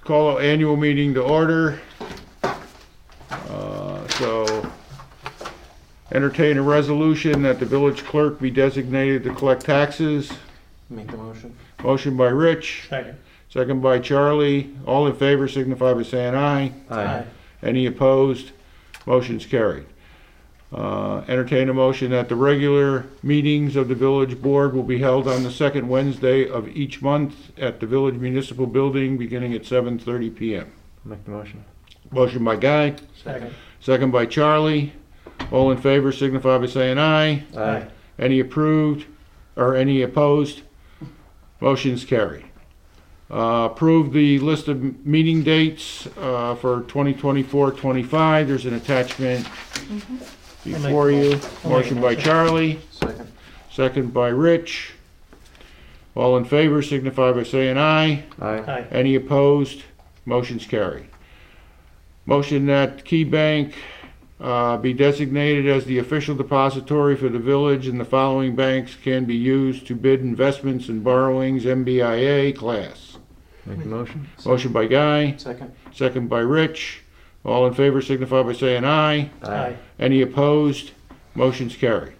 call annual meeting to order. So entertain a resolution that the village clerk be designated to collect taxes. Make the motion. Motion by Rich, Second. second by Charlie. All in favor signify by saying aye. Aye. Any opposed? Motion's carried. Entertain a motion that the regular meetings of the village board will be held on the second Wednesday of each month at the village municipal building beginning at 7:30 p.m. Make the motion. Motion by Guy, Second. second by Charlie. All in favor signify by saying aye. Aye. Any approved or any opposed? Motion's carried. Approve the list of meeting dates for 2024-25. There's an attachment before you. Motion by Charlie, Second. second by Rich. All in favor signify by saying aye. Aye. Aye. Any opposed? Motion's carried. Motion that Key Bank be designated as the official depository for the village, and the following banks can be used to bid investments and borrowings, MBIA class. Make the motion. Motion by Guy, Second. second by Rich. All in favor signify by saying aye. Aye. Any opposed? Motion's carried.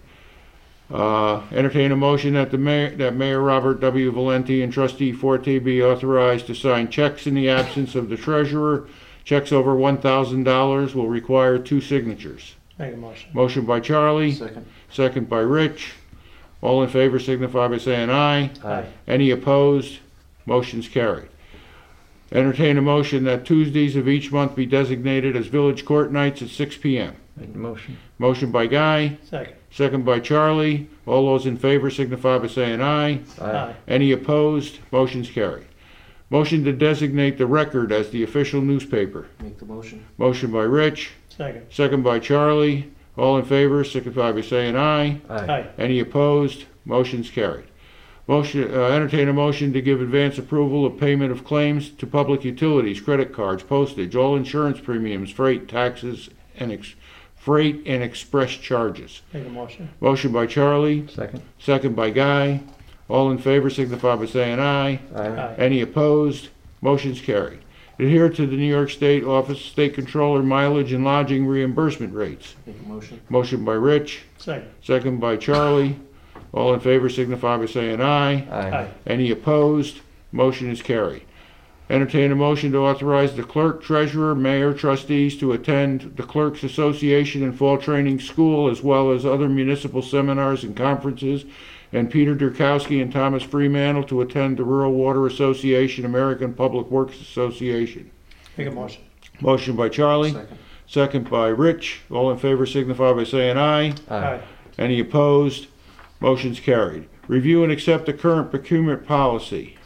Entertain a motion that Mayor Robert W. Valenti and Trustee Forte be authorized to sign checks in the absence of the treasurer. Checks over $1,000 will require 2 signatures. Make a motion. Motion by Charlie, Second. second by Rich. All in favor signify by saying aye. Aye. Any opposed? Motion's carried. Entertain a motion that Tuesdays of each month be designated as village court nights at 6 p.m. Make the motion. Motion by Guy, Second. second by Charlie. All those in favor signify by saying aye. Aye. Any opposed? Motion's carried. Motion to designate the Record as the official newspaper. Make the motion. Motion by Rich, Second. second by Charlie. All in favor signify by saying aye. Aye. Any opposed? Motion's carried. Motion, entertain a motion to give advance approval of payment of claims to public utilities, credit cards, postage, all insurance premiums, freight, taxes, and freight and express charges. Make a motion. Motion by Charlie, Second. second by Guy. All in favor signify by saying aye. Aye. Any opposed? Motion's carried. Adhere to the New York State Office of State Controller mileage and lodging reimbursement rates. Make a motion. Motion by Rich, Second. second by Charlie. All in favor signify by saying aye. Aye. Any opposed? Motion is carried. Entertain a motion to authorize the clerk, treasurer, mayor, trustees to attend the Clerks Association and Fall Training School, as well as other municipal seminars and conferences, and Peter Durkowski and Thomas Freemantle to attend the Rural Water Association, American Public Works Association. Make a motion. Motion by Charlie, Second. second by Rich. All in favor signify by saying aye. Aye. Any opposed? Motion's carried. Review and accept the current procurement policy.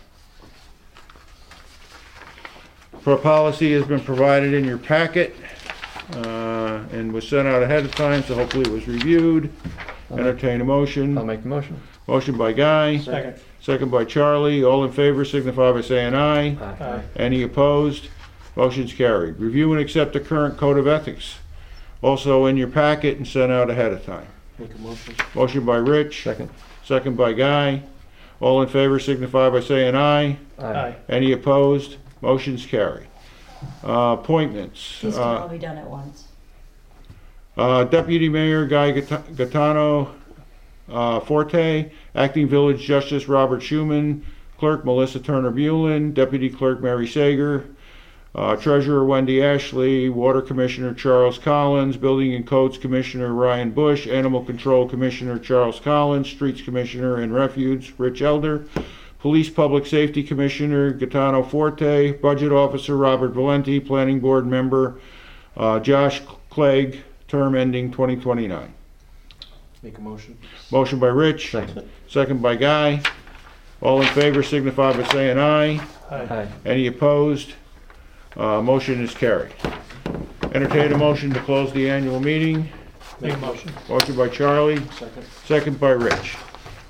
Policy has been provided in your packet and was sent out ahead of time, so hopefully it was reviewed. Entertain a I'll motion. make the motion. Motion by Guy, Second. second by Charlie. All in favor signify by saying aye. Aye. Any opposed? Motion's carried. Review and accept the current code of ethics. Also in your packet and sent out ahead of time. Make a motion. Motion by Rich, Second. second by Guy. All in favor signify by saying aye. Aye. Any opposed? Motion's carried. Appointments. These can all be done at once. Deputy Mayor Guy Gaetano Forte, Acting Village Justice Robert Schuman, Clerk Melissa Turner Bulin, Deputy Clerk Mary Sager, Treasurer Wendy Ashley, Water Commissioner Charles Collins, Building and Codes Commissioner Ryan Bush, Animal Control Commissioner Charles Collins, Streets Commissioner and Refuge Rich Elder, Police Public Safety Commissioner Gaetano Forte, Budget Officer Robert Valenti, Planning Board Member Josh Clegg, term ending 2029. Make a motion. Motion by Rich, Second. second by Guy. All in favor signify by saying aye. Aye. Aye. Any opposed? Motion is carried. Entertain a motion to close the annual meeting. Make a motion. Motion by Charlie, Second. second by Rich.